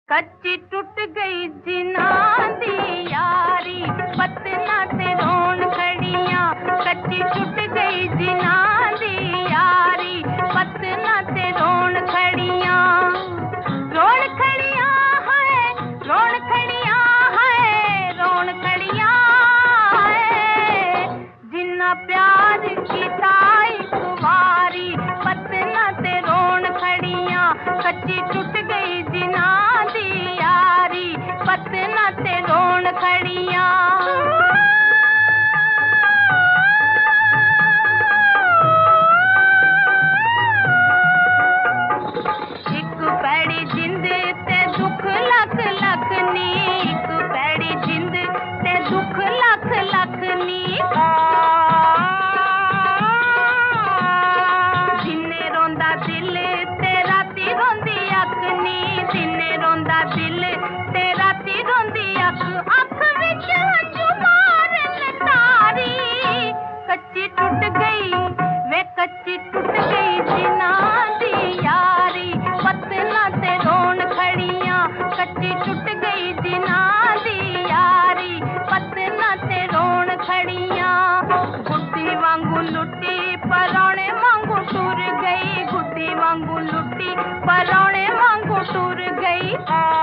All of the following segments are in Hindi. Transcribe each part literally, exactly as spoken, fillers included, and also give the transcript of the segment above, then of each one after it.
कच्ची टूट गई जिना दी यारी, पतना ते रोन खड़ियां। कच्ची टूट गई जिना दी यारी, पतना ते रोन खड़ियां। रोन खड़ियां है, रोन खड़ियां है, रोन खड़ियां है। जिन्ना प्यार कीता इक वारी, पतना ते रोन खड़ियां। कच्ची टूट गई जिना पतना ते रोन खड़ियां। एक पैड़ी जिंद ते दुख लख लख नी, एक पैड़ी जिंद ते दुख लख लख नी। दिने रोंदा दिल ते राती रोंदी अख नी, दिने रोंदा दिल ते राती रोंदी अख, अख विच हंझू मारन तारी। कच्ची टूट गई वे कच्ची टूट गई जिना दी यारी, पतना ते रोन खड़ियां। कच्ची टूट गई जिना दी यारी, पतना ते रोन खड़ियां। गुड्डी वांगू लुटी परौणे वांगू टुर गई, गुड्डी वांगू लुटी परौणे वांगू टुर गई।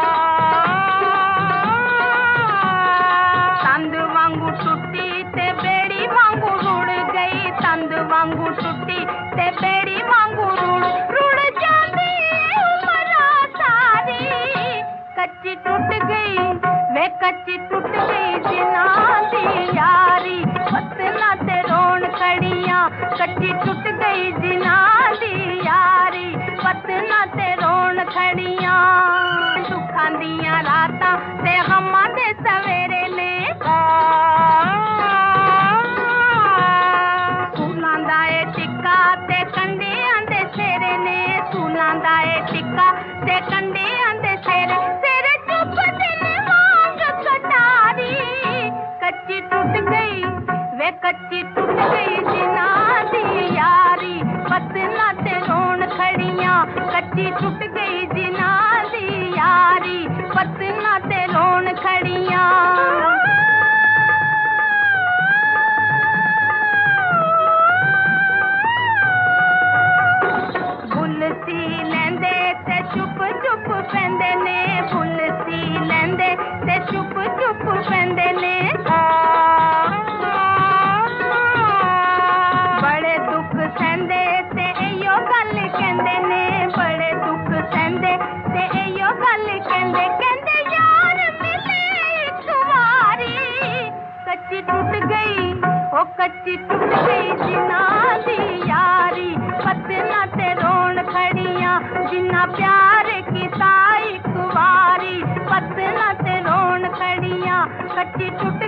तंद वांगू टुटी ते बेड़ी वांगू रुड़ गई, तंद वांगू टुटी ते बेड़ी वांगू रुड़ रुड़ जाती उमरा सारी। कच्ची टूट गई वे कच्ची टूट गई जिना दी यारी, पतना ते रोन खड़ियां। कच्ची टूट गई जिना दी यारी, पतना ते रोन खड़ियां। दुखां दियां रातां ते गमां दे सवेरे ने, सूलां दा ए टिक्का ते कंडियां दे सेरे ने, सूलां दा ए टिक्का ते कंडियां दे सेरे। सेरे चुप दिन मांग कटारी। कच्ची टूट गई वे कच्ची टूट गई जिना दी यारी, पतना ते रोन खड़ियां। कच्ची टूट गई जिना दी यारी, पतना ते रोन खड़ियां। बुल सी लैंदे ते चुप चुप पैंदे ने, बुल सी लैंदे ते चुप चुप पैंदे ने। बड़े दुख सहंदे ते इयो गल कहंदे ने, बड़े दुख सहंदे ते इयो गल कहंदे। कहंदे यार मिले इक वारी। कच्ची टूट गई ओ कच्ची टूट गई जिना दी यारी, पतना ते रोन खड़ियां। जिन्ना प्यार कीता इक वारी, पतना ते रोन खड़ियां। कच्ची टूट